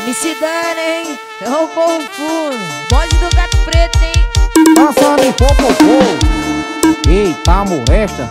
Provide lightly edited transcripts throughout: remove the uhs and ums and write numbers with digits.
MC Dani, hein? É o confuso. Bonde do gato preto, hein? Dançando em popopô. Eita, molesta.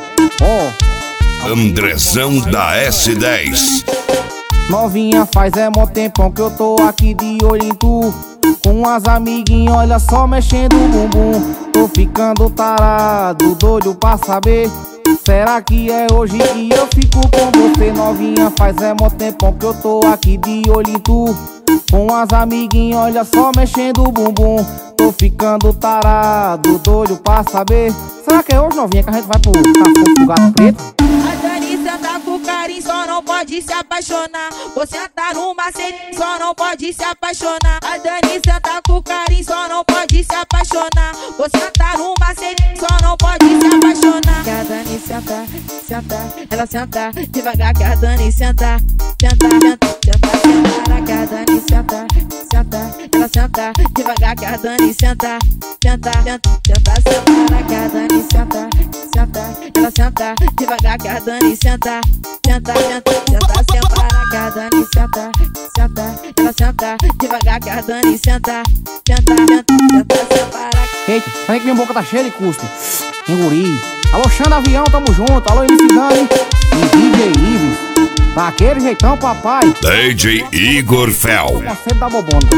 Ó, Andrezão da S10. novinha, faz mó tempão que eu tô aqui de olho em tu. Com as amiguinhas, olha só, mexendo o bumbum. Tô ficando tarado, doido pra saber. Será que é hoje que eu fico com você? Novinha, faz mó tempão que eu tô aqui de olho em tu. Com as amiguinhas, olha só, mexendo o bumbum. Tô ficando tarado, doido pra saber. Será que é hoje, novinha, que a gente vai pro café do gato preto? A Dani senta com carinho, só não pode se apaixonar. Você tá no macete, só não pode se apaixonar. A Dani senta com carinho, só não pode se apaixonar. Você tá no macete, só não pode se apaixonar. Que a Dani senta, senta, ela senta devagar. Que a Dani senta, senta, senta, senta, senta. Que a Dani senta, senta, ela senta devagar. Que a Dani senta, senta, senta, senta, senta. Que a Dani senta, senta, ela senta devagar. Que a Dani senta, senta, senta, senta, senta. Que a Dani senta, senta, ela senta devagar. Que a Dani senta, senta, senta, senta, senta. Eita, peraí que minha boca tá cheia de cuspe. Enguri. Alô, Xanda Avião, tamo junto. Alô, MC Dani e DJ Ives. Daquele jeitão, papai. DJ Igor Fel. Parceiro da Bobona.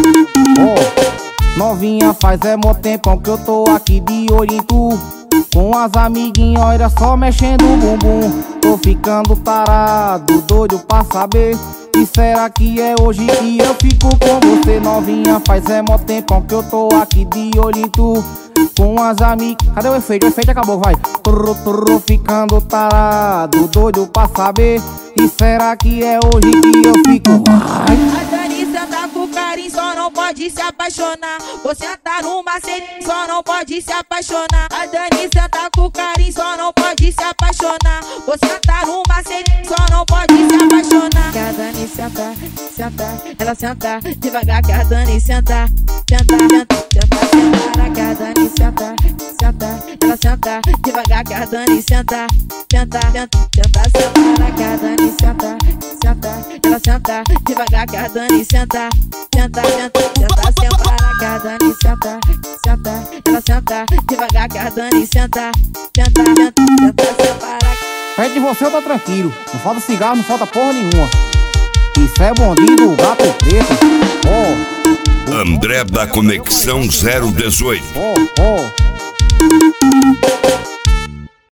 Ó, novinha, faz mó tempão que eu tô aqui de olho em tu. Com as amiguinhas, olha só, mexendo o bumbum. Tô ficando tarado, doido pra saber. E será que é hoje que eu fico com você? Novinha, faz mó tempão que eu tô aqui de olho em tu. Com as amigas. Cadê o efeito? O efeito acabou, vai. Tô ficando tarado, doido pra saber. E será que é hoje que eu fico? A Dani senta com carinho, só não pode se apaixonar. Você tá no macete, só não pode se apaixonar. A Dani senta com carinho, só não pode se apaixonar. Você tá no macete, só não pode se apaixonar. Que a Dani senta, senta, ela senta devagar. Que a Dani senta, senta, senta, senta, senta. Que a Dani senta, senta, ela senta devagar. Que a Dani senta, senta, senta, senta, senta. Que a Dani senta, senta, ela senta devagar. Que a Dani senta, senta, senta, senta, senta. Que a Dani senta, senta, ela senta devagar. Que a Dani senta, senta, senta, senta, senta. Perto de você eu tô tranquilo. Não falta cigarro, não falta porra nenhuma. Isso é bondinho do gato preto. Ó, André da Conexão 018. ó, ó.